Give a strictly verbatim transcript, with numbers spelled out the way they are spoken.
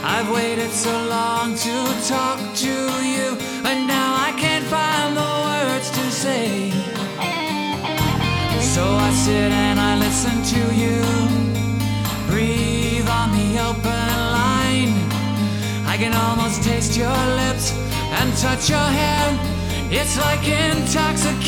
I've waited so long to talk to you, and now I can't find the words to say. So I sit and I listen to you breathe on the open line. I can almost taste your lips and touch your hair. It's like intoxication.